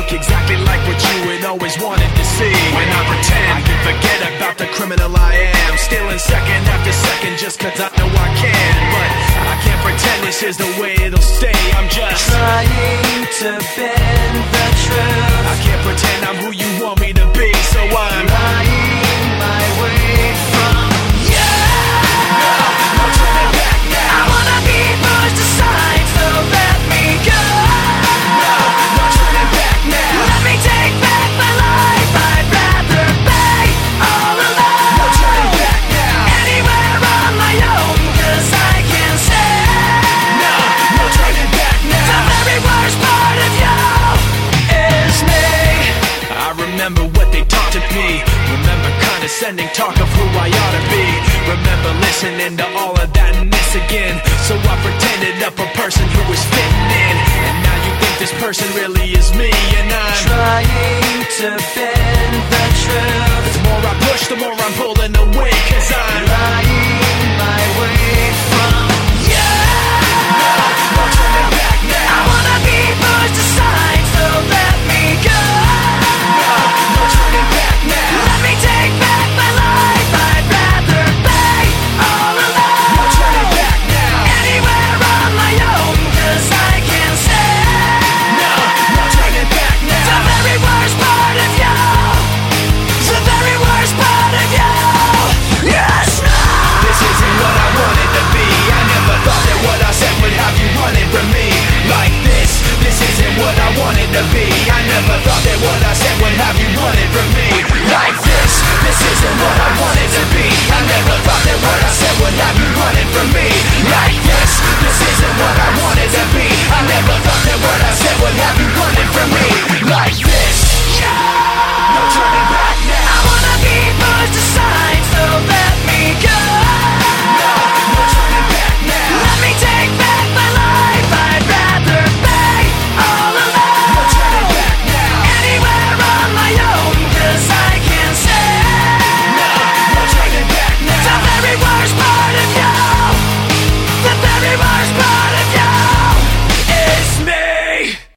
look exactly like what you had always wanted to see. When I pretend I can forget about the criminal I am, stealing second after second just cause I know I can. But I can't pretend this is the way it'll stay. I'm just trying to bend the truth. I can't pretend I'm who you want me to be, so I'm lying my way from you. No turning back now. I wanna be pushed aside, so let me go. No turning back now. Let me take back my life. I'd rather be all alone. No turning back now. Anywhere on my own, cause I can say No turning back now. the very worst part of you is me. I remember what they taught to me. Remember condescending talk of who I ought to be. Remember listening to all of that and this again. So I pretended up a person who was fitting in. And now you think this person really is me. And I'm trying to bend the truth. the more I push, the more I'm pulling away. Cause I'm lying my way from you. No turning back now. I wanna be pushed aside, so let me go. No turning back now. Let me take back my life. I'd rather be all alone. No turning back now. Anywhere on my own, cause I can say No turning back the now. very worst part of you. The very worst part of you. Yes, no. This isn't what I wanted to be. I never thought that what I said would have you running from me like this. This isn't what I wanted to be. I never thought that what I said